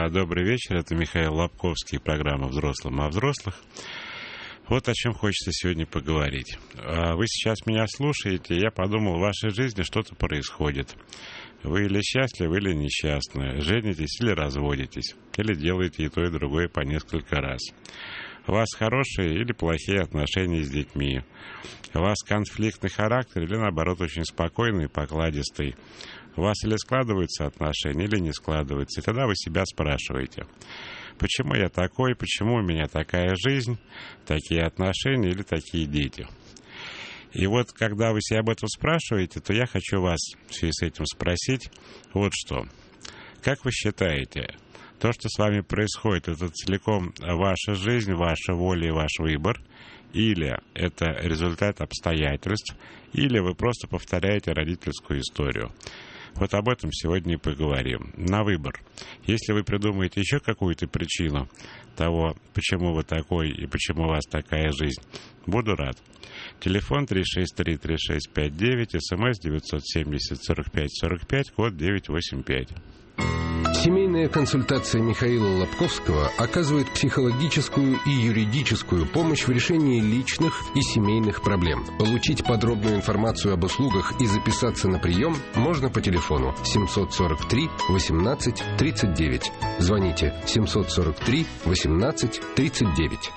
Добрый вечер, это Михаил Лобковский, программа «Взрослым о взрослых». Вот о чем хочется сегодня поговорить. Вы сейчас меня слушаете, я подумал, в вашей жизни что-то происходит. Вы или счастливы, или несчастны, женитесь или разводитесь, или делаете и то, и другое по несколько раз. У вас хорошие или плохие отношения с детьми. У вас конфликтный характер или, наоборот, очень спокойный и покладистый. У вас или складываются отношения, или не складываются. И тогда вы себя спрашиваете, почему я такой, почему у меня такая жизнь, такие отношения или такие дети. И вот, когда вы себя об этом спрашиваете, то я хочу вас в связи с этим спросить вот что. Как вы считаете, то, что с вами происходит, это целиком ваша жизнь, ваша воля и ваш выбор, или это результат обстоятельств, или вы просто повторяете родительскую историю? Вот об этом сегодня и поговорим. На выбор. Если вы придумаете еще какую-то причину того, почему вы такой и почему у вас такая жизнь, буду рад. Телефон 363-3659, смс 970-45-45, код 985. Семейная консультация Михаила Лобковского оказывает психологическую и юридическую помощь в решении личных и семейных проблем. Получить подробную информацию об услугах и записаться на прием можно по телефону 743 18 39. Звоните 743 18 39.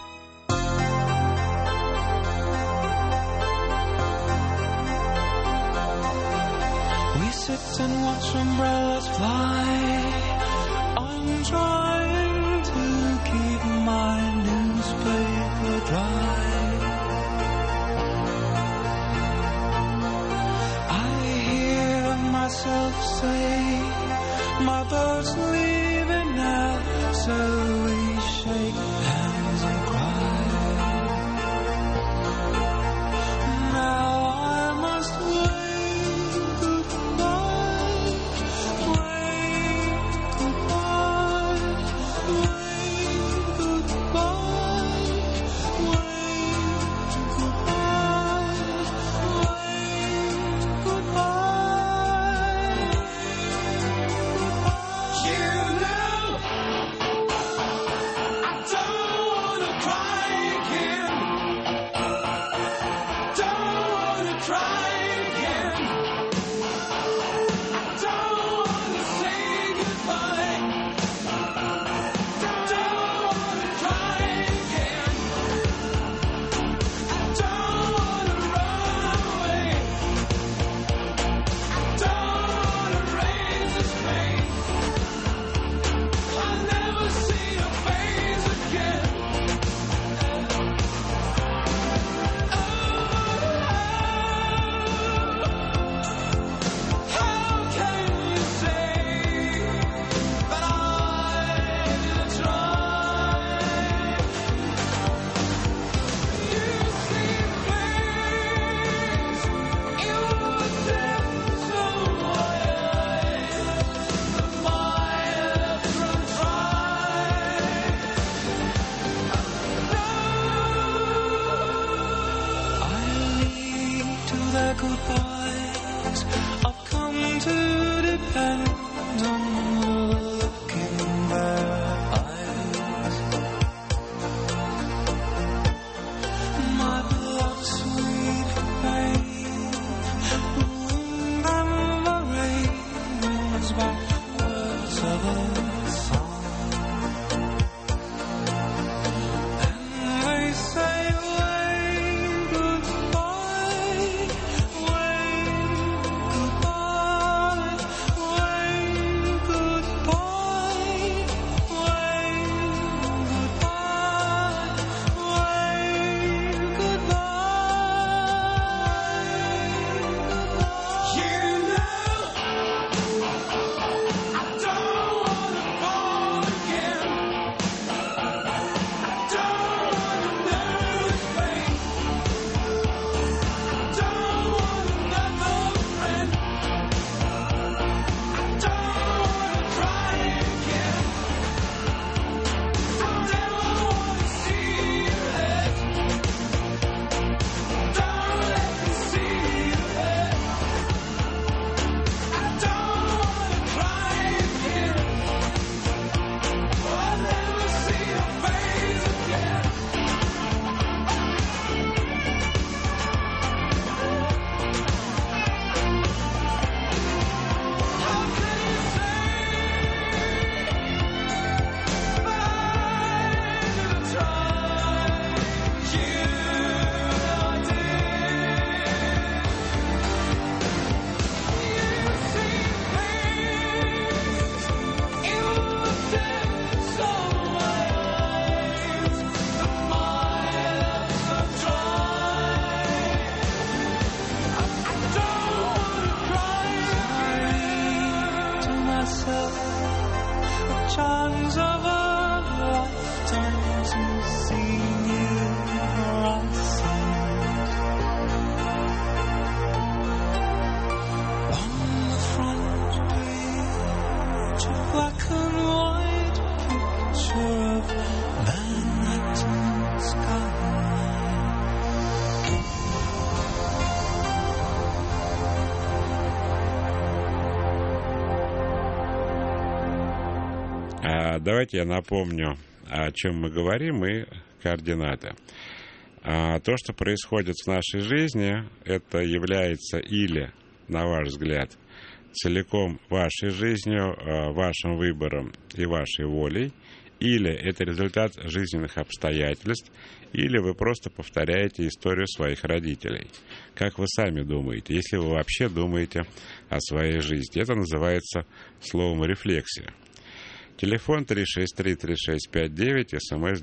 We sit and watch umbrellas fly. I'm trying to keep my newspaper dry. I hear myself say, Mother's leaving now, so we shake hands and cry. Now I must wait goodbye, wait goodbye, wait goodbye, wait goodbye, wait goodbye. You know, I don't wanna cry again. Don't wanna cry again. Don't wanna say goodbye. Don't wanna cry again. Don't wanna run away. Don't wanna raise this pain. I'll never see your face again. How can you say that I didn't try? You see things in the depths of my eyes that my children try. I lead to their goodbyes. I've come to depend on the look in their eyes. My blood sweet pain, the wind and the rain brings back words of a song. And they say, wait goodbye, wait goodbye, wait to see new horizons. On the front page, a black and white picture of Manhattan skyline. Давайте я напомню, о чем мы говорим, и координаты. То, что происходит в нашей жизни, это является или, на ваш взгляд, целиком вашей жизнью, вашим выбором и вашей волей, или это результат жизненных обстоятельств, или вы просто повторяете историю своих родителей. Как вы сами думаете, если вы вообще думаете о своей жизни? Это называется словом рефлексия. Телефон 363-3659, СМС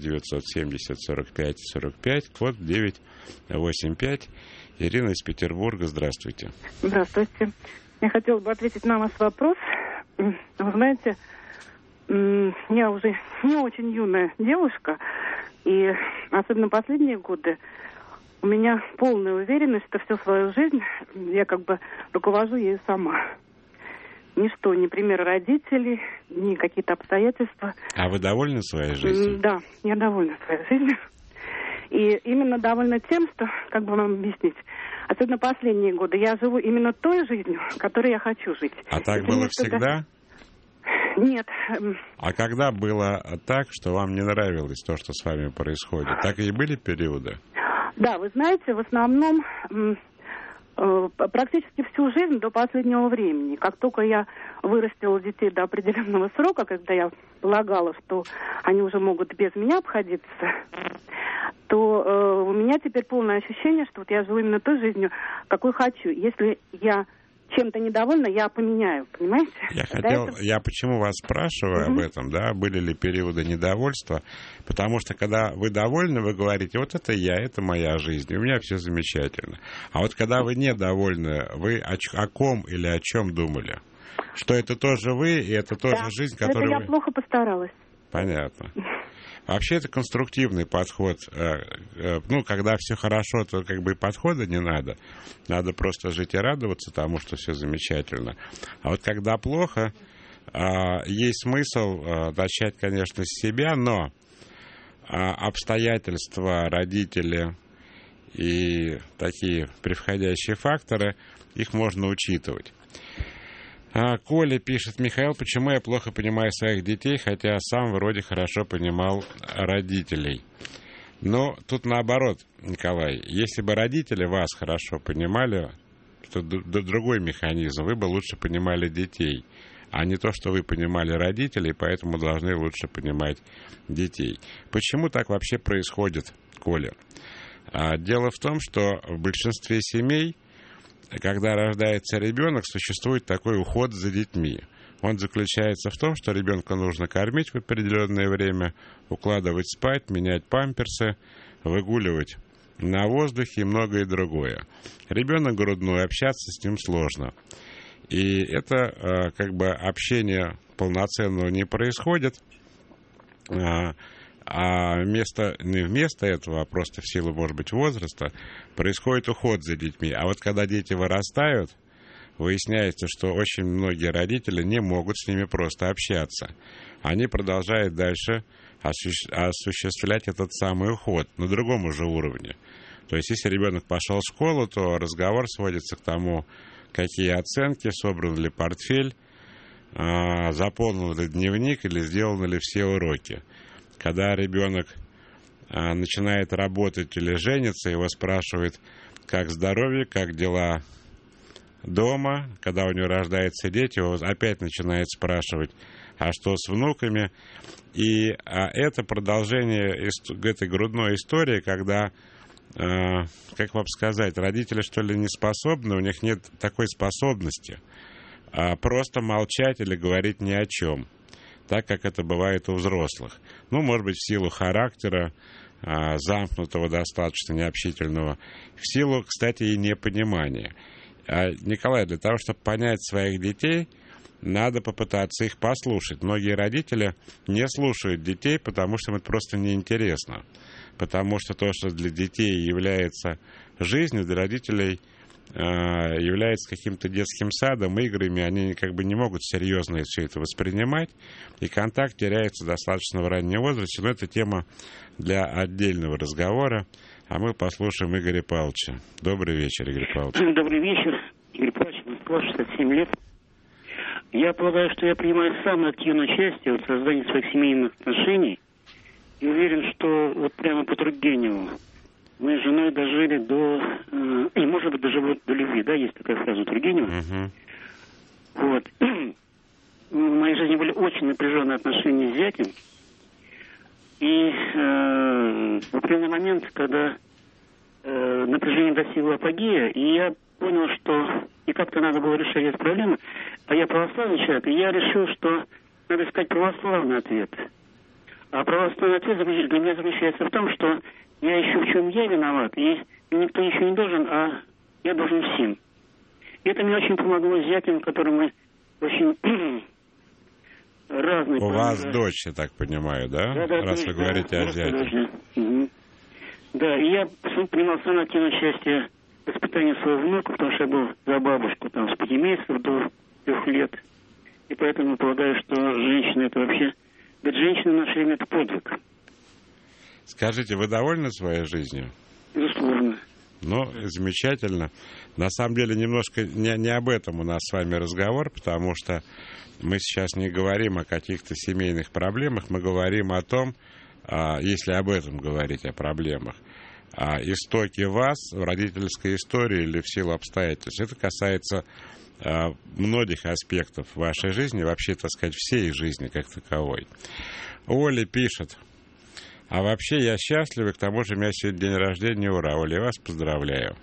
970-45-45, код 985. Ирина из Петербурга, здравствуйте. Здравствуйте. Я хотела бы ответить на ваш вопрос. Вы знаете, я уже не очень юная девушка, и особенно последние годы у меня полная уверенность, что всю свою жизнь я как бы руковожу ею сама. Ничто, ни пример родителей, ни какие-то обстоятельства. А вы довольны своей жизнью? Да, я довольна своей жизнью. И именно довольна тем, что, как бы вам объяснить, особенно последние годы, я живу именно той жизнью, которой я хочу жить. А так было всегда? Нет. А когда было так, что вам не нравилось то, что с вами происходит? Так и были периоды? Да, вы знаете, в основном практически всю жизнь до последнего времени. Как только я вырастила детей до определенного срока, когда я полагала, что они уже могут без меня обходиться, то у меня теперь полное ощущение, что вот я живу именно той жизнью, какой хочу. Если я чем-то недовольна, я поменяю, понимаете? Я почему вас спрашиваю об этом, да, были ли периоды недовольства, потому что когда вы довольны, вы говорите, вот это я, это моя жизнь, у меня все замечательно. А вот когда вы недовольны, вы о ком или о чем думали? Что это тоже вы, и это тоже жизнь, которую это я плохо постаралась. Понятно. Вообще это конструктивный подход. Ну, когда все хорошо, то как бы и подхода не надо. Надо просто жить и радоваться тому, что все замечательно. А вот когда плохо, есть смысл начать, конечно, с себя, но обстоятельства, родители и такие превходящие факторы, их можно учитывать. Коля пишет: Михаил, почему я плохо понимаю своих детей, хотя сам вроде хорошо понимал родителей? Но тут наоборот, Николай, если бы родители вас хорошо понимали, то другой механизм, вы бы лучше понимали детей, а не то, что вы понимали родителей, поэтому должны лучше понимать детей. Почему так вообще происходит, Коля? Дело в том, что в большинстве семей, когда рождается ребенок, существует такой уход за детьми. Он заключается в том, что ребенка нужно кормить в определенное время, укладывать спать, менять памперсы, выгуливать на воздухе и многое другое. Ребенок грудной, общаться с ним сложно. И это как бы общение полноценного не происходит, а не вместо этого, а просто в силу, может быть, возраста, происходит уход за детьми. А вот когда дети вырастают, выясняется, что очень многие родители не могут с ними просто общаться. Они продолжают дальше осуществлять этот самый уход на другом уже уровне. То есть, если ребенок пошел в школу, то разговор сводится к тому, какие оценки, собран ли портфель, заполнен ли дневник или сделаны ли все уроки. Когда ребенок начинает работать или женится, его спрашивают, как здоровье, как дела дома. Когда у него рождаются дети, его опять начинает спрашивать, а что с внуками. И это продолжение этой грудной истории, когда, как вам сказать, родители, что ли, не способны, у них нет такой способности просто молчать или говорить ни о чем, так как это бывает у взрослых. Ну, может быть, в силу характера, замкнутого, достаточно необщительного, в силу, кстати, и непонимания. Николай, для того, чтобы понять своих детей, надо попытаться их послушать. Многие родители не слушают детей, потому что им это просто неинтересно. Потому что то, что для детей является жизнью, для родителей является каким-то детским садом, играми, они как бы не могут серьезно все это воспринимать, и контакт теряется достаточно в раннем возрасте, но это тема для отдельного разговора, а мы послушаем Игоря Павловича. Добрый вечер, Игорь Павлович. Добрый вечер, Игорь Павлович, Москва, 67 лет. Я полагаю, что я принимаю самое активное участие в создании своих семейных отношений, и уверен, что вот прямо по Тургеневу мы с женой дожили до... и, может быть, доживут до любви, да, есть такая фраза у Тургенева. Вот. В моей жизни были очень напряженные отношения с зятем. И в определенный момент, когда напряжение достигло апогея, и я понял, что и как-то надо было решать эту проблему, а я православный человек, и я решил, что надо искать православный ответ. А православный ответ для меня заключается в том, что я ищу, в чем я виноват, и никто ничего не должен, а я должен всем. И это мне очень помогло с зятем, которым мы очень разные. У вас дочь, я так понимаю, да? Да, раз вы говорите о зяте. Да, и я принимал самое активное участие в воспитании своего внука, потому что я был за бабушку там с пятимесяцев до 3 лет. И поэтому полагаю, что женщина это вообще... Быть женщиной в наше время это подвиг. Скажите, вы довольны своей жизнью? Безусловно. Ну, замечательно. На самом деле, немножко не об этом у нас с вами разговор, потому что мы сейчас не говорим о каких-то семейных проблемах, мы говорим о том, если об этом говорить, о проблемах, о истоке вас в родительской истории или в силу обстоятельств. Это касается многих аспектов вашей жизни, вообще, так сказать, всей жизни как таковой. Оля пишет: а вообще я счастлива, к тому же у меня сегодня день рождения, ура, Оля, я вас поздравляю.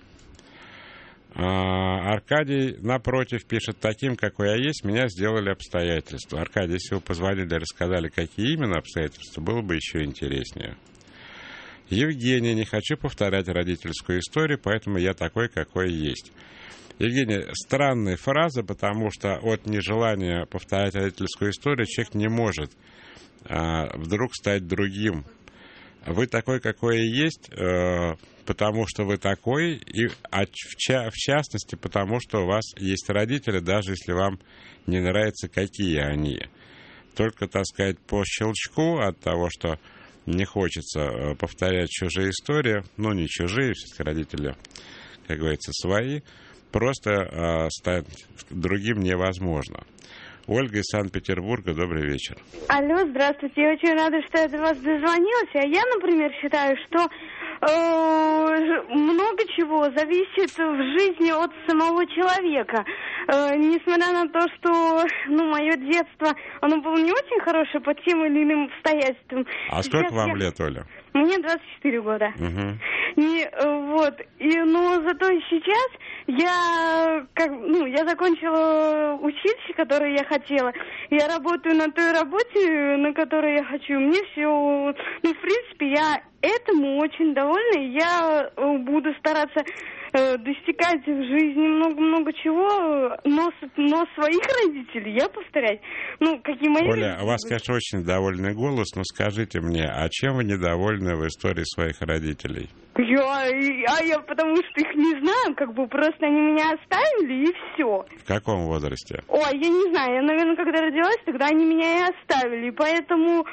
Аркадий, напротив, пишет: таким, какой я есть, меня сделали обстоятельства. Аркадий, если вы позвонили, рассказали, какие именно обстоятельства, было бы еще интереснее. Евгений, не хочу повторять родительскую историю, поэтому я такой, какой есть. Евгений, странная фраза, потому что от нежелания повторять родительскую историю человек не может вдруг стать другим. Вы такой, какой и есть, потому что вы такой, и в частности, потому что у вас есть родители, даже если вам не нравится, какие они. Только, так сказать, по щелчку от того, что не хочется повторять чужие истории, ну, не чужие, все-таки родители, как говорится, свои, просто стать другим невозможно. Ольга из Санкт-Петербурга, добрый вечер. Алло, здравствуйте, я очень рада, что я до вас дозвонилась. А я, например, считаю, что много чего зависит в жизни от самого человека. Несмотря на то, что мое детство, оно было не очень хорошее по тем или иным обстоятельствам. А сколько вам лет, Оля? Мне 24 года. Угу. Но зато сейчас я закончила училище, которое я хотела. Я работаю на той работе, на которой я хочу. Мне все, в принципе, я этому очень довольна. И я буду стараться достигать в жизни много-много чего, но своих родителей я повторять. Какие мои Оля, родители... у вас, конечно, очень довольный голос, но скажите мне, а чем вы недовольны в истории своих родителей? Я потому что их не знаю, просто они меня оставили и все. В каком возрасте? Я не знаю, я, наверное, когда родилась, тогда они меня и оставили, поэтому,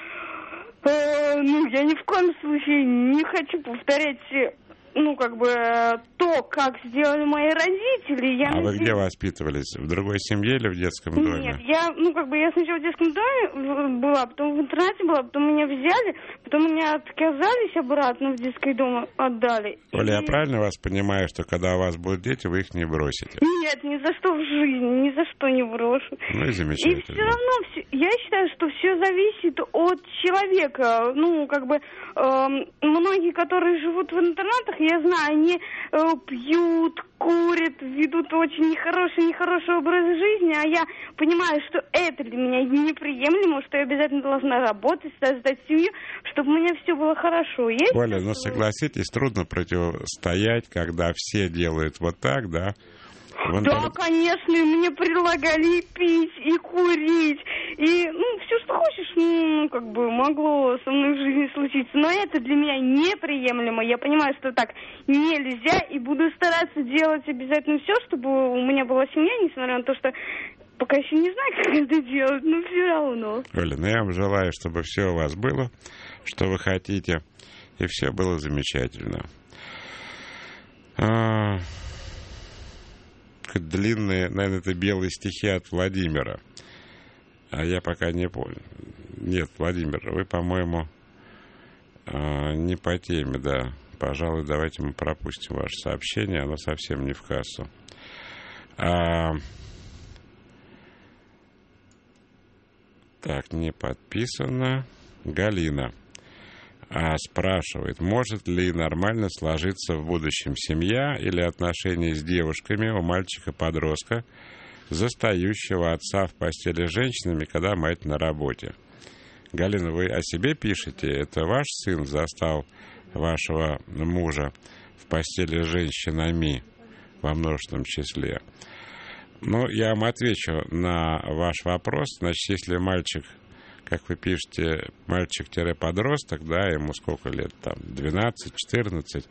я ни в коем случае не хочу повторять, то, как сделали мои родители. А вы где воспитывались? В другой семье или в детском доме? Нет, я сначала в детском доме была, потом в интернате была, потом меня взяли, потом меня отказались обратно в детский дом, отдали. Оля, я правильно вас понимаю, что когда у вас будут дети, вы их не бросите? Нет, ни за что в жизни, ни за что не брошу. Ну и замечательно. И все равно, я считаю, что все зависит от человека. Многие, которые живут в интернатах, я знаю, они пьют, курят, ведут очень нехороший образ жизни, а я понимаю, что это для меня неприемлемо, что я обязательно должна работать, создать семью, чтобы у меня все было хорошо. Оля, согласитесь, трудно противостоять, когда все делают вот так, да? Да, конечно, и мне предлагали и пить, и курить, и, все, что хочешь, как бы могло со мной в жизни случиться. Но это для меня неприемлемо. Я понимаю, что так нельзя, и буду стараться делать обязательно все, чтобы у меня была семья, несмотря на то, что пока еще не знаю, как это делать, но все равно. Оля, я вам желаю, чтобы все у вас было, что вы хотите, и все было замечательно. Длинные, наверное, это белые стихи от Владимира. А я пока не понял. Нет, Владимир, вы, по-моему, не по теме, да. Пожалуй, давайте мы пропустим ваше сообщение, оно совсем не в кассу. Так, не подписано. Галина спрашивает, может ли нормально сложиться в будущем семья или отношения с девушками у мальчика-подростка, застающего отца в постели с женщинами, когда мать на работе. Галина, вы о себе пишете? Это ваш сын застал вашего мужа в постели с женщинами во множественном числе? Я вам отвечу на ваш вопрос. Значит, если мальчик, как вы пишете, мальчик-подросток, да, ему сколько лет, там, 12-14,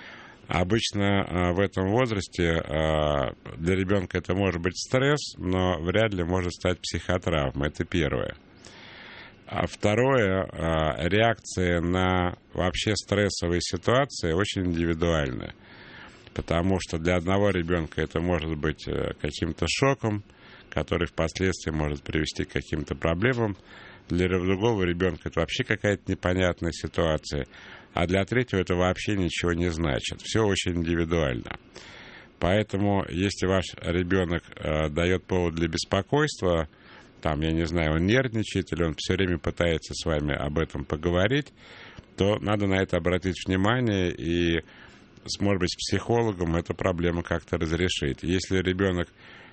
обычно в этом возрасте для ребенка это может быть стресс, но вряд ли может стать психотравмой. Это первое. А второе, реакция на вообще стрессовые ситуации очень индивидуальная. Потому что для одного ребенка это может быть каким-то шоком, который впоследствии может привести к каким-то проблемам. Для другого ребенка это вообще какая-то непонятная ситуация. А для третьего это вообще ничего не значит. Все очень индивидуально. Поэтому, если ваш ребенок дает повод для беспокойства, там, я не знаю, он нервничает или он все время пытается с вами об этом поговорить, то надо на это обратить внимание и, может быть, с психологом эту проблему как-то разрешить. Если ребенок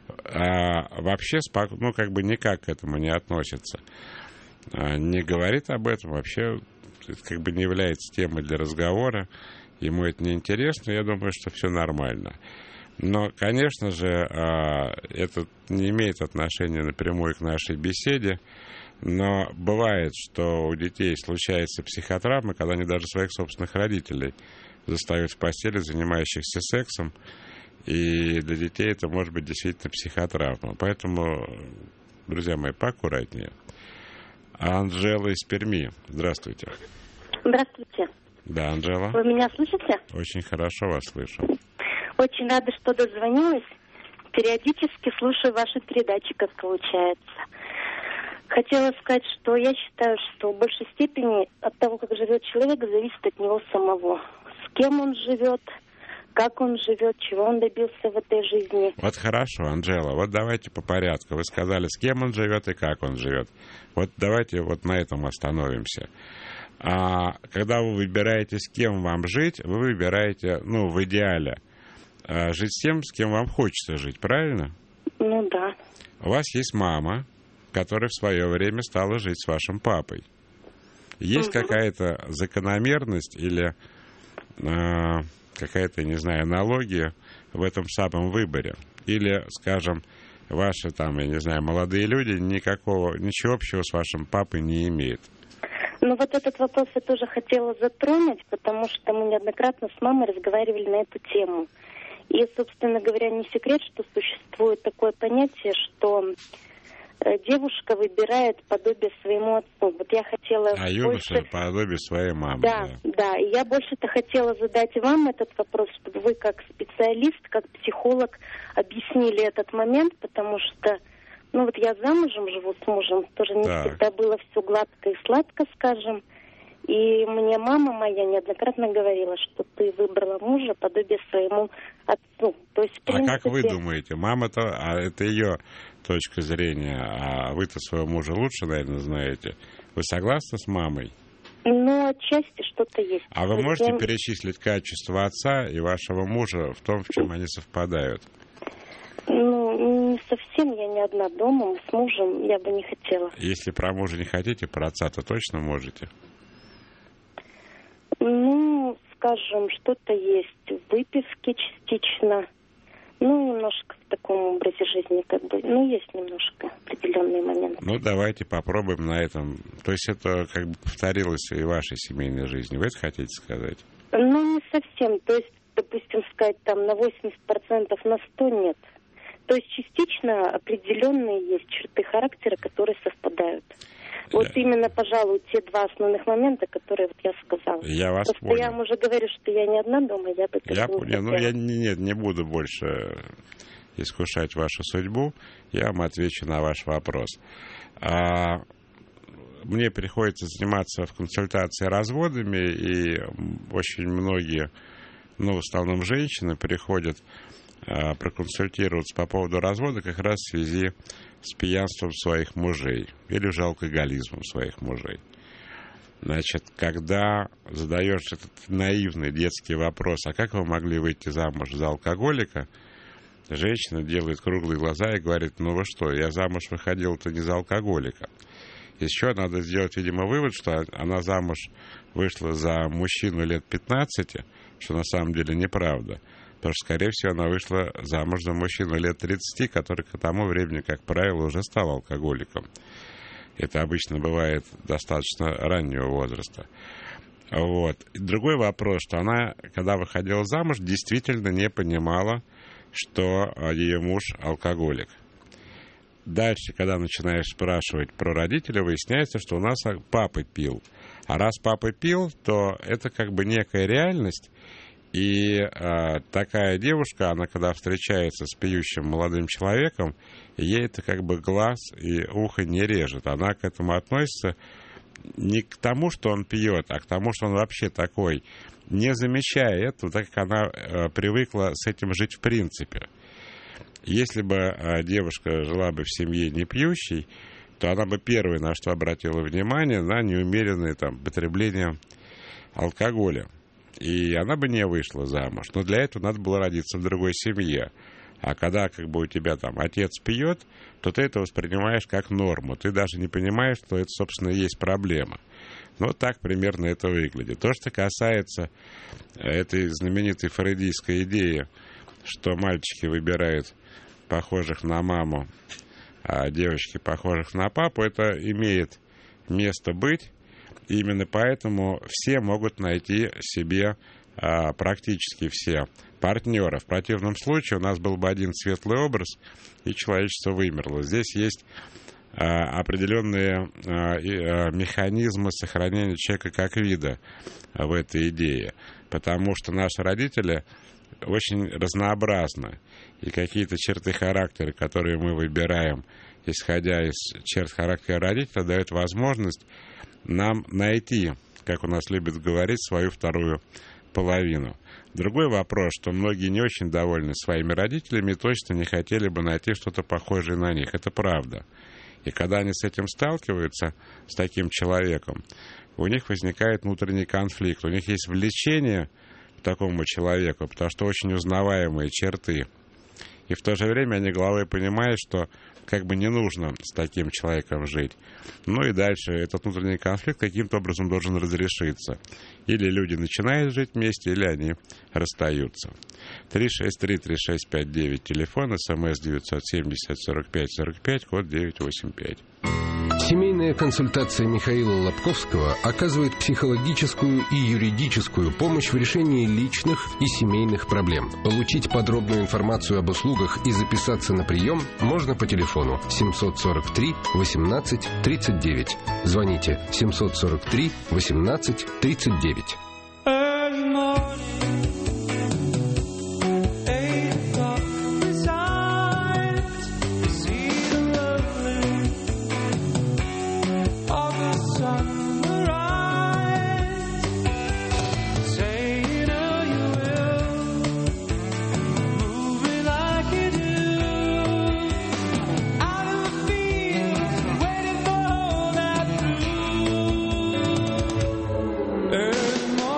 вообще никак к этому не относится, не говорит об этом, вообще это не является темой для разговора, ему это не интересно, я думаю, что все нормально. Но, конечно же, это не имеет отношения напрямую к нашей беседе, но бывает, что у детей случается психотравма, когда они даже своих собственных родителей застают в постели, занимающихся сексом, и для детей это может быть действительно психотравма. Поэтому, друзья мои, поаккуратнее. Анжела из Перми. Здравствуйте. Здравствуйте. Да, Анжела. Вы меня слышите? Очень хорошо вас слышу. Очень рада, что дозвонилась. Периодически слушаю ваши передачи, как получается. Хотела сказать, что я считаю, что в большей степени от того, как живет человек, зависит от него самого. С кем он живет, как он живет, чего он добился в этой жизни. Вот хорошо, Анжела, вот давайте по порядку. Вы сказали, с кем он живет и как он живет. Вот давайте вот на этом остановимся. Когда вы выбираете, с кем вам жить, вы выбираете, в идеале, жить с тем, с кем вам хочется жить, правильно? Ну да. У вас есть мама, которая в свое время стала жить с вашим папой. Есть какая-то закономерность или какая-то, не знаю, аналогия в этом самом выборе? Или, скажем, ваши там, я не знаю, молодые люди ничего общего с вашим папой не имеют? Вот этот вопрос я тоже хотела затронуть, потому что мы неоднократно с мамой разговаривали на эту тему. И, собственно говоря, не секрет, что существует такое понятие, что девушка выбирает подобие своему отцу. Вот я хотела... юноша подобие своей мамы. Да. И я больше-то хотела задать вам этот вопрос, чтобы вы как специалист, как психолог объяснили этот момент, потому что, я замужем живу с мужем, тоже не всегда было все гладко и сладко, скажем. И мне мама моя неоднократно говорила, что ты выбрала мужа подобие своему отцу. То есть, в принципе... как вы думаете, мама-то, это ее точка зрения, а вы-то своего мужа лучше, наверное, знаете. Вы согласны с мамой? Отчасти что-то есть. А вы можете перечислить качества отца и вашего мужа в том, в чем они совпадают? Не совсем, я не одна дома, с мужем я бы не хотела. Если про мужа не хотите, про отца-то точно можете? Скажем, что-то есть в выписке частично. Ну, немножко в таком образе жизни, как бы, ну, есть немножко определенные моменты. Ну, давайте попробуем на этом. То есть это как бы повторилось и в вашей семейной жизни. Вы это хотите сказать? Ну, не совсем. То есть, допустим, сказать, там, на 80%, на 100% нет. То есть, частично определенные есть черты характера, которые совпадают. Вот именно, пожалуй, те два основных момента, которые вот я сказала. Я вас Просто понял. я вам уже говорю, что я не одна дома, я бы... Я понял. Ну, я не буду больше искушать вашу судьбу. Я вам отвечу на ваш вопрос. Мне приходится заниматься в консультации разводами, и очень многие, ну, в основном женщины, приходят проконсультироваться по поводу развода как раз в связи с пьянством своих мужей или же алкоголизмом своих мужей. Значит, когда задаешь этот наивный детский вопрос, а как вы могли выйти замуж за алкоголика, женщина делает круглые глаза и говорит, ну вы что, я замуж выходила-то не за алкоголика. Еще надо сделать, видимо, вывод, что она замуж вышла за мужчину лет 15, что на самом деле неправда. Потому что, скорее всего, она вышла замуж за мужчину лет 30, который к тому времени, как правило, уже стал алкоголиком. Это обычно бывает достаточно раннего возраста. Вот. И другой вопрос, что она, когда выходила замуж, действительно не понимала, что ее муж алкоголик. Дальше, когда начинаешь спрашивать про родителей, выясняется, что у нас папа пил. А раз папа пил, то это как бы некая реальность. И такая девушка, она когда встречается с пьющим молодым человеком, ей это как бы глаз и ухо не режет. Она к этому относится не к тому, что он пьет, а к тому, что он вообще такой, не замечая этого, так как она привыкла с этим жить в принципе. Если бы девушка жила бы в семье не пьющей, то она бы первой на что обратила внимание на неумеренное там потребление алкоголя. И она бы не вышла замуж. Но для этого надо было родиться в другой семье. А когда как бы у тебя там отец пьет, то ты это воспринимаешь как норму. Ты даже не понимаешь, что это, собственно, и есть проблема. Ну, так примерно это выглядит. То, что касается этой знаменитой фрейдистской идеи, что мальчики выбирают похожих на маму, а девочки похожих на папу, это имеет место быть. И именно поэтому все могут найти себе, практически все, партнера. В противном случае у нас был бы один светлый образ, и человечество вымерло. Здесь есть определенные механизмы сохранения человека как вида в этой идее. Потому что наши родители очень разнообразны. И какие-то черты характера, которые мы выбираем, исходя из черт характера родителя, дают возможность нам найти, как у нас любят говорить, свою вторую половину. Другой вопрос, что многие не очень довольны своими родителями и точно не хотели бы найти что-то похожее на них. Это правда. И когда они с этим сталкиваются, с таким человеком, у них возникает внутренний конфликт. У них есть влечение к такому человеку, потому что очень узнаваемые черты. И в то же время они головой понимают, что как бы не нужно с таким человеком жить. Ну и дальше этот внутренний конфликт каким-то образом должен разрешиться. Или люди начинают жить вместе, или они расстаются. 363-3659, телефон, СМС 970-45-45, код 985. Семейная консультация Михаила Лобковского оказывает психологическую и юридическую помощь в решении личных и семейных проблем. Получить подробную информацию об услугах и записаться на прием можно по телефону 743 18 39. Звоните 743 18 39. Early morning.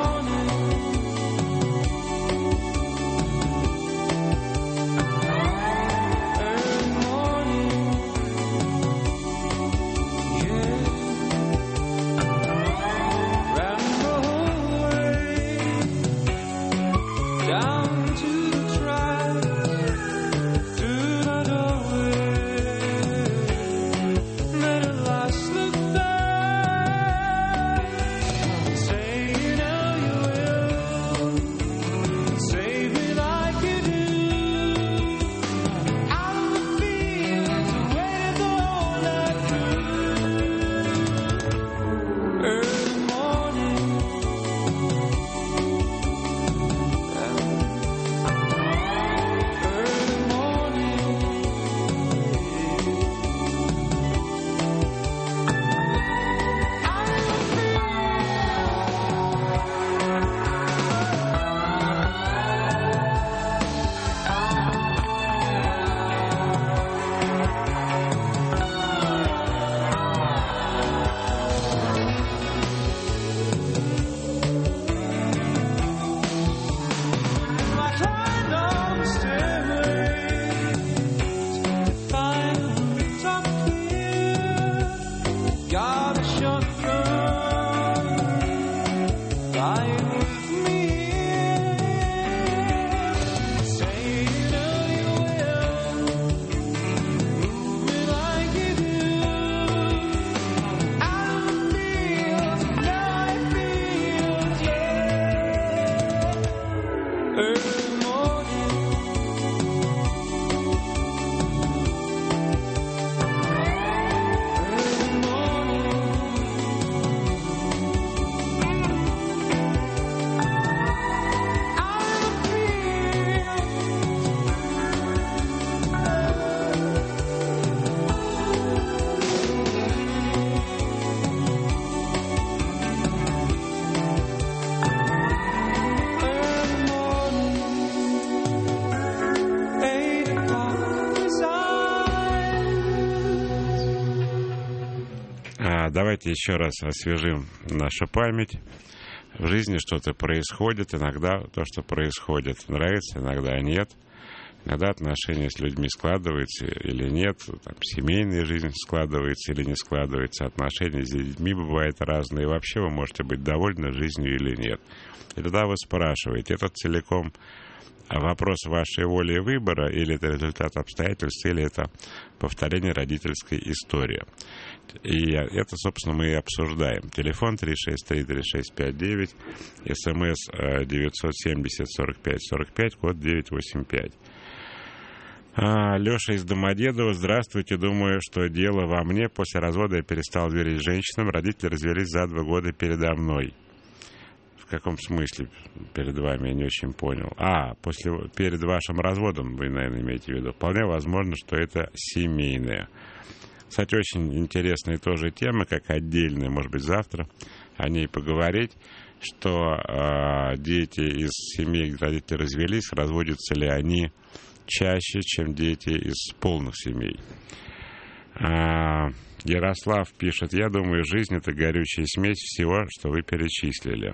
давайте еще раз освежим нашу память. В жизни что-то происходит, иногда то, что происходит, нравится, иногда нет. Иногда отношения с людьми складываются или нет, там, семейная жизнь складывается или не складывается, отношения с людьми бывают разные. И вообще вы можете быть довольны жизнью или нет. И тогда вы спрашиваете, это целиком вопрос вашей воли и выбора, или это результат обстоятельств, или это повторение родительской истории. И это, собственно, мы и обсуждаем. Телефон 363-3659, СМС 970-45-45, код 985. Леша из Домодедова. Здравствуйте. Думаю, что дело во мне. После развода я перестал верить женщинам. Родители развелись за 2 года передо мной. В каком смысле перед вами? Я не очень понял. Перед вашим разводом вы, наверное, имеете в виду. Вполне возможно, что это семейное. Кстати, очень интересная тоже тема, как отдельная, может быть, завтра о ней поговорить, что дети из семей, где родители развелись, разводятся ли они чаще, чем дети из полных семей. Ярослав пишет: я думаю, жизнь — это горючая смесь всего, что вы перечислили.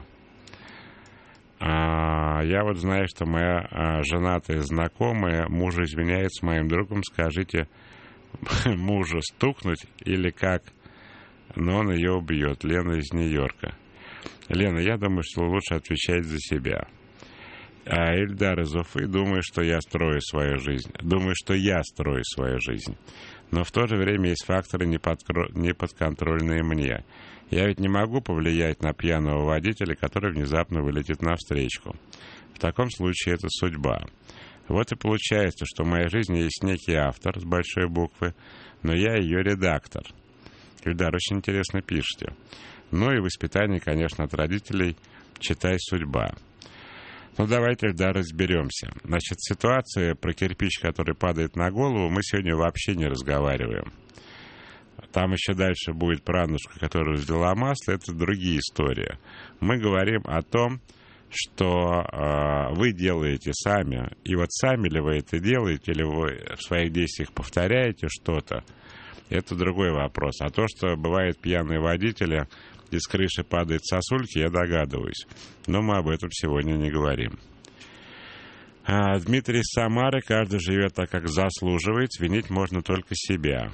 Я вот знаю, что моя женатая знакомая мужу изменяет с моим другом. Скажите мужу стукнуть или как? Но он ее убьет. Лена из Нью-Йорка. Лена, я думаю, что лучше отвечать за себя. Ильдар из Уфы: думаю, что я строю свою жизнь. Думаю, что я строю свою жизнь. Но в то же время есть факторы, неподконтрольные мне. Я ведь не могу повлиять на пьяного водителя, который внезапно вылетит навстречу. В таком случае это судьба. Вот и получается, что в моей жизни есть некий автор с большой буквы, но я ее редактор. Ильдар, очень интересно пишете. Ну и воспитание, конечно, от родителей, читай, судьба. Ну, давайте, Ильдар, разберемся. Значит, ситуация про кирпич, который падает на голову, мы сегодня вообще не разговариваем. Там еще дальше будет про Аннушку, которая разлила масло, это другие истории. Мы говорим о том, что вы делаете сами, и вот сами ли вы это делаете, или вы в своих действиях повторяете что-то, это другой вопрос. А то, что бывают пьяные водители, из крыши падают сосульки, я догадываюсь. Но мы об этом сегодня не говорим. Дмитрий из Самары: каждый живет так, как заслуживает, винить можно только себя.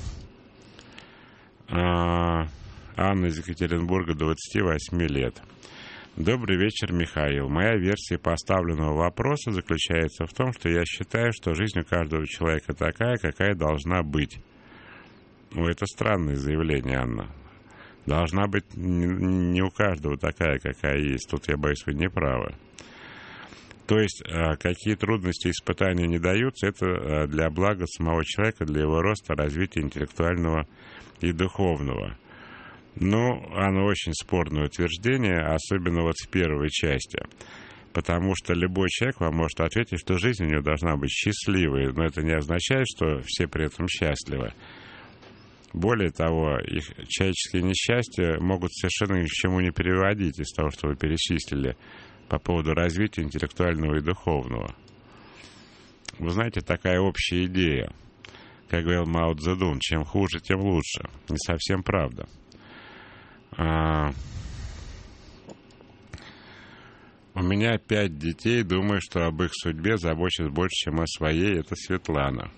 Анна из Екатеринбурга, 28 лет. Добрый вечер, Михаил. Моя версия поставленного вопроса заключается в том, что я считаю, что жизнь у каждого человека такая, какая должна быть. Ну, это странное заявление, Анна. Должна быть не у каждого такая, какая есть. Тут, я боюсь, вы не правы. То есть, какие трудности и испытания не даются, это для блага самого человека, для его роста, развития интеллектуального и духовного. Ну, оно очень спорное утверждение, особенно вот в первой части. Потому что любой человек вам может ответить, что жизнь у него должна быть счастливой. Но это не означает, что все при этом счастливы. Более того, их человеческие несчастья могут совершенно ни к чему не переводить из того, что вы перечислили по поводу развития интеллектуального и духовного. Вы знаете, такая общая идея, как говорил Мао Цзэдун: чем хуже, тем лучше. Не совсем правда. У меня 5 детей, думаю, что об их судьбе забочусь больше, чем о своей. Это Светлана.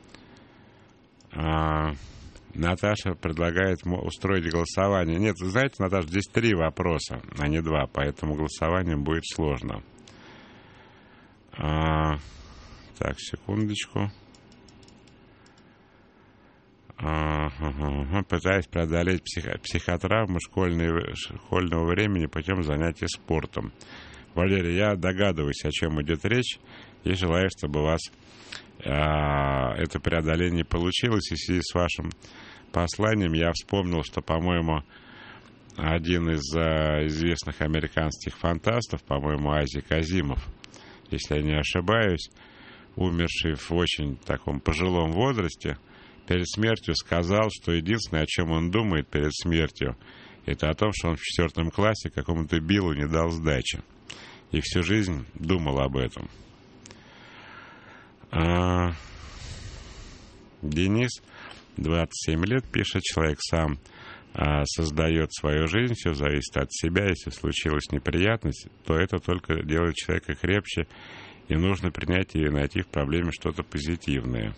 Наташа предлагает устроить голосование. Нет, вы знаете, Наташа, здесь 3 вопроса, а не 2, поэтому голосованием будет сложно. Так, секундочку. Пытаюсь преодолеть психотравму школьного времени путем занятий спортом. Валерий, я догадываюсь, о чем идет речь, и желаю, чтобы у вас это преодоление получилось. И в связи с вашим посланием я вспомнил, что, по-моему, один из известных американских фантастов, по-моему, Азик Азимов, если я не ошибаюсь, умерший в очень таком пожилом возрасте, перед смертью сказал, что единственное, о чем он думает перед смертью, это о том, что он в 4 классе какому-то Биллу не дал сдачи. И всю жизнь думал об этом. Денис, 27 лет, пишет: человек сам создает свою жизнь, все зависит от себя. Если случилась неприятность, то это только делает человека крепче, и нужно принять и найти в проблеме что-то позитивное.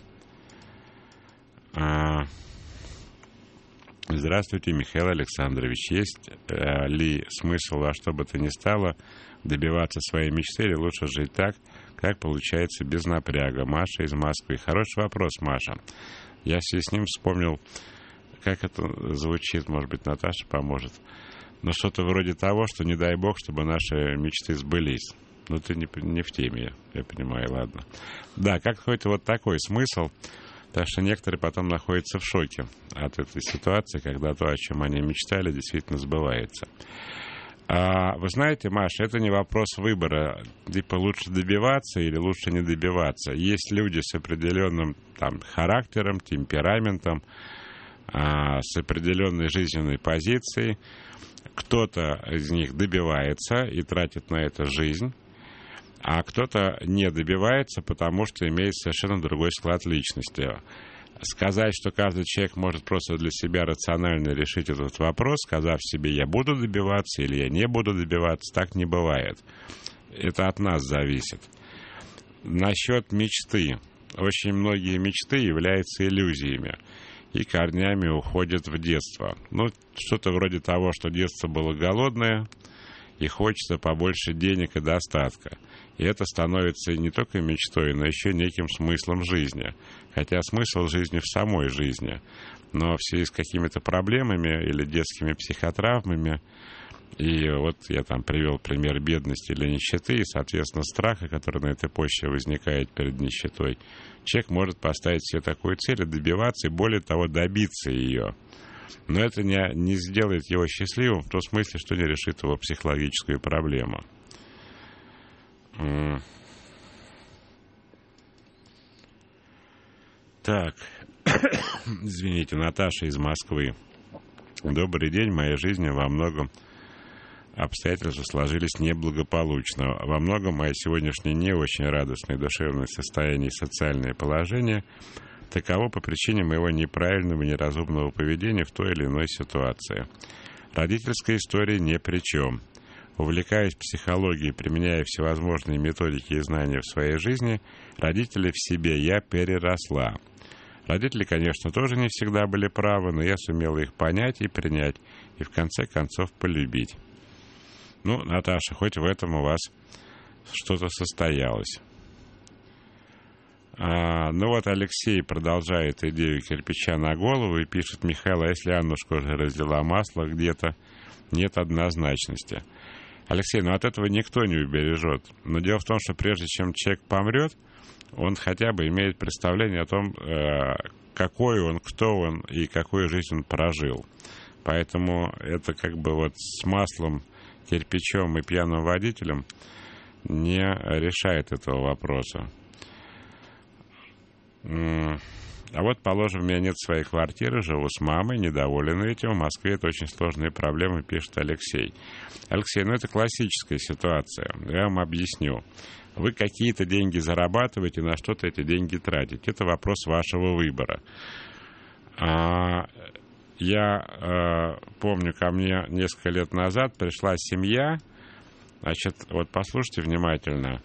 Здравствуйте, Михаил Александрович. Есть ли смысл во что бы то ни стало добиваться своей мечты, или лучше жить так, как получается, без напряга? Маша из Москвы. Хороший вопрос, Маша. Я в связи с ним вспомнил, как это звучит, может быть, Наташа поможет. Но что-то вроде того, что не дай бог, чтобы наши мечты сбылись. Ну, ты не в теме, я понимаю, ладно. Да, как-то вот такой смысл. Так что некоторые потом находятся в шоке от этой ситуации, когда то, о чем они мечтали, действительно сбывается. Вы знаете, Маша, это не вопрос выбора, типа лучше добиваться или лучше не добиваться. Есть люди с определенным там характером, темпераментом, с определенной жизненной позицией. Кто-то из них добивается и тратит на это жизнь, а кто-то не добивается, потому что имеет совершенно другой склад личности. Сказать, что каждый человек может просто для себя рационально решить этот вопрос, сказав себе, я буду добиваться или я не буду добиваться, так не бывает. Это от нас зависит. Насчет мечты. Очень многие мечты являются иллюзиями и корнями уходят в детство. Ну, что-то вроде того, что детство было голодное, и хочется побольше денег и достатка. И это становится не только мечтой, но еще неким смыслом жизни. Хотя смысл жизни в самой жизни. Но в связи с какими-то проблемами или детскими психотравмами, и вот я там привел пример бедности или нищеты, и, соответственно, страха, который на этой почве возникает перед нищетой, человек может поставить себе такую цель и добиваться, и более того, добиться ее. Но это не сделает его счастливым в том смысле, что не решит его психологическую проблему. Так, извините, Наташа из Москвы. Добрый день, в моей жизни во многом обстоятельства сложились неблагополучно. Во многом мое сегодняшнее не очень радостное душевное состояние и социальное положение таково по причине моего неправильного и неразумного поведения в той или иной ситуации. Родительская история ни при чем. Увлекаясь психологией, применяя всевозможные методики и знания в своей жизни, родители в себе я переросла. Родители, конечно, тоже не всегда были правы, но я сумела их понять и принять, и в конце концов полюбить. Ну, Наташа, хоть в этом у вас что-то состоялось. Ну вот Алексей продолжает идею кирпича на голову и пишет: Михаил, а если Аннушка уже разлила масло где-то, нет однозначности. Алексей, ну от этого никто не убережет. Но дело в том, что прежде чем человек помрет, он хотя бы имеет представление о том, какой он, кто он и какую жизнь он прожил. Поэтому это как бы вот с маслом, кирпичом и пьяным водителем не решает этого вопроса. А вот, положим, у меня нет своей квартиры, живу с мамой, недоволен этим. В Москве это очень сложные проблемы, пишет Алексей. Алексей, ну это классическая ситуация. Я вам объясню. Вы какие-то деньги зарабатываете, на что-то эти деньги тратите. Это вопрос вашего выбора. Я помню, ко мне несколько лет назад пришла семья. Значит, вот послушайте внимательно.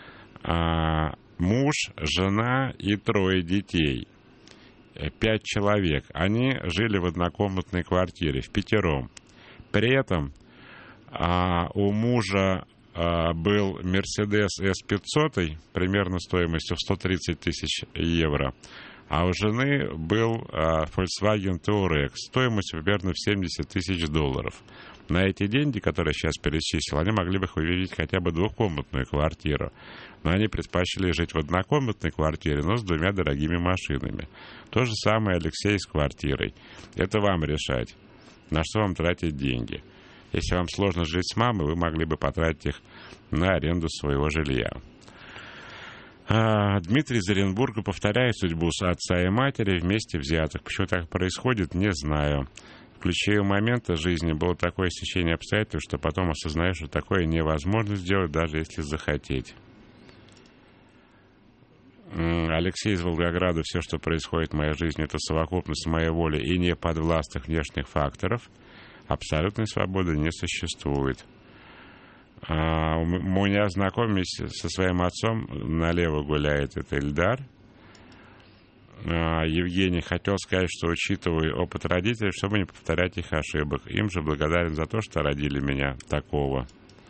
Муж, жена и 3 детей. 5 человек. Они жили в однокомнатной квартире, впятером. При этом у мужа был Mercedes S500, примерно стоимостью в 130 тысяч евро. А у жены был Volkswagen Touareg, стоимостью примерно в $70 тысяч. На эти деньги, которые я сейчас перечислил, они могли бы увидеть хотя бы двухкомнатную квартиру. Но они предпочли жить в однокомнатной квартире, но с 2 дорогими машинами. То же самое Алексей с квартирой. Это вам решать, на что вам тратить деньги. Если вам сложно жить с мамой, вы могли бы потратить их на аренду своего жилья. Дмитрий из Оренбурга повторяет судьбу отца и матери вместе взятых. Почему так происходит, не знаю. В ключевые моменты жизни было такое стечение обстоятельств, что потом осознаешь, что такое невозможно сделать, даже если захотеть. Алексей из Волгограда. Все, что происходит в моей жизни, это совокупность моей воли и неподвластных внешних факторов. Абсолютной свободы не существует. У меня знакомый со своим отцом налево гуляет, это Ильдар. Евгений хотел сказать, что, учитывая опыт родителей, чтобы не повторять их ошибок. Им же благодарен за то, что родили меня такого.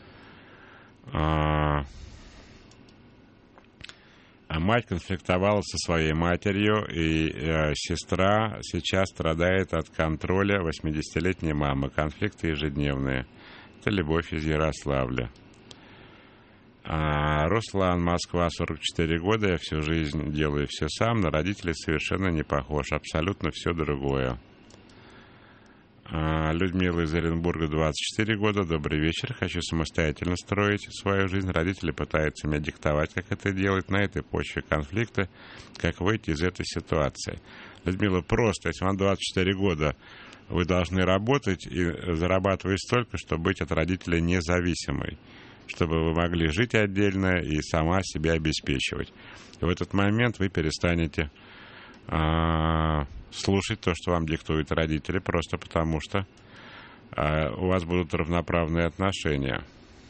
Мать конфликтовала со своей матерью, и сестра сейчас страдает от контроля 80-летней мамы. Конфликты ежедневные. Это Любовь из Ярославля. Руслан, Москва, 44 года. Я всю жизнь делаю все сам. На родителей совершенно не похож. Абсолютно все другое. Людмила из Оренбурга, 24 года. Добрый вечер. Хочу самостоятельно строить свою жизнь. Родители пытаются мне диктовать, как это делать. На этой почве конфликта. Как выйти из этой ситуации? Людмила, просто, если вам 24 года, вы должны работать и зарабатывать столько, чтобы быть от родителей независимой, чтобы вы могли жить отдельно и сама себя обеспечивать. И в этот момент вы перестанете слушать то, что вам диктуют родители, просто потому что у вас будут равноправные отношения.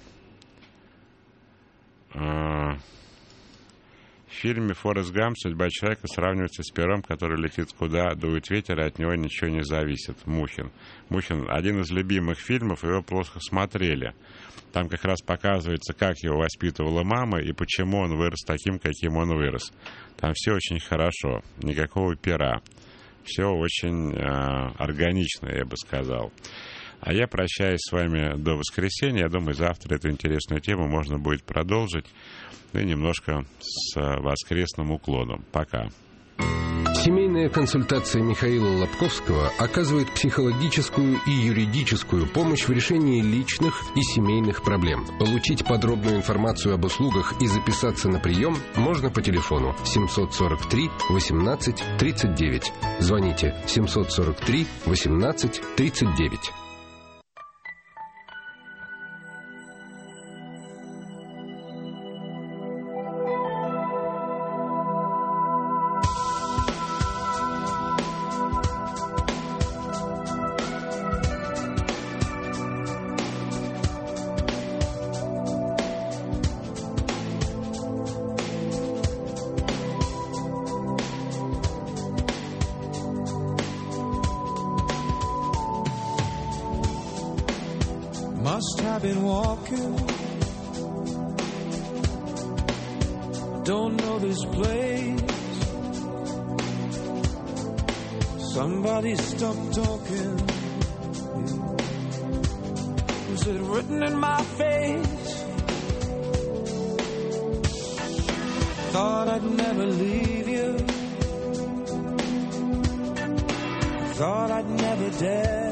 В фильме «Форрест Гамп» судьба человека сравнивается с пером, который летит куда дует ветер, и от него ничего не зависит. Мухин. Один из любимых фильмов, его плохо смотрели. Там как раз показывается, как его воспитывала мама и почему он вырос таким, каким он вырос. Там все очень хорошо, никакого пера. Все очень органично, я бы сказал. А я прощаюсь с вами до воскресенья. Я думаю, завтра эту интересную тему можно будет продолжить. Ну и немножко с воскресным уклоном. Пока. Семейная консультация Михаила Лобковского оказывает психологическую и юридическую помощь в решении личных и семейных проблем. Получить подробную информацию об услугах и записаться на прием можно по телефону 743 18 39. Звоните 743 18 39. Must have been walking. Don't know this place. Somebody stop talking. Is it written in my face? Thought I'd never leave you. Thought I'd never dare.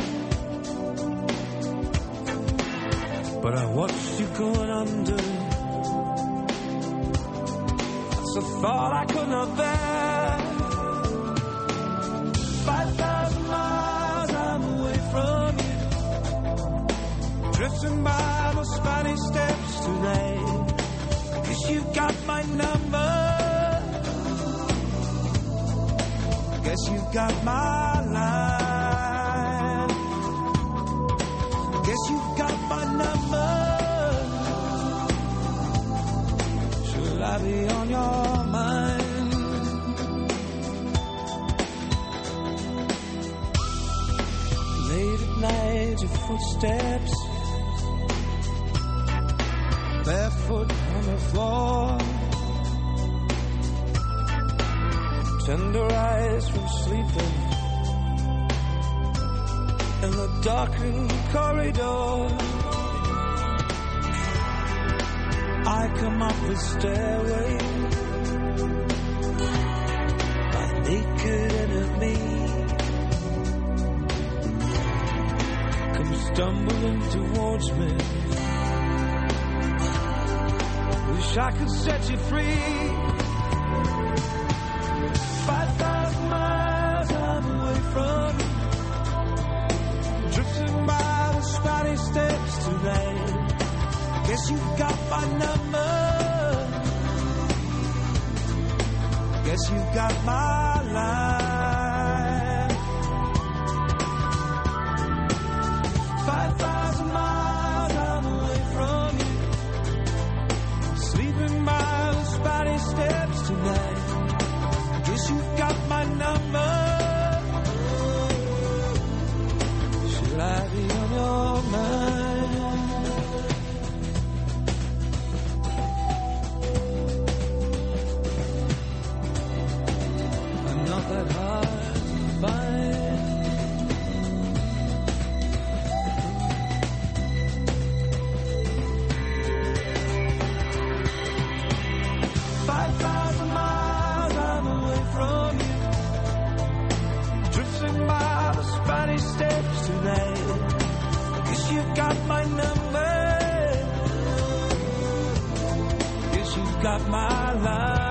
But I watched you going under. That's a thought I could not bear. 5,000 miles I'm away from you, drifting by the Spanish steps today. Guess you got my number. Guess you got my line. Guess you got my number. Should I be on your mind? Late at night, your footsteps, barefoot on the floor, tender eyes from sleeping in the darkened corridor. I come up the stairway, my naked enemy comes stumbling towards me. Wish I could set you free. 5,000 miles I'm away from you, drifting by the Spanish steps tonight. Guess you got my number. Guess you've got my line. 5,000 miles I'm away from you, sleeping by the Spanish steps tonight. Guess you've got my number. Should I be on your mind? I'm not that hard to find. 5,000 miles I'm away from you, drifting by the Spanish steps tonight. Guess you've got my number. Guess you've got my line.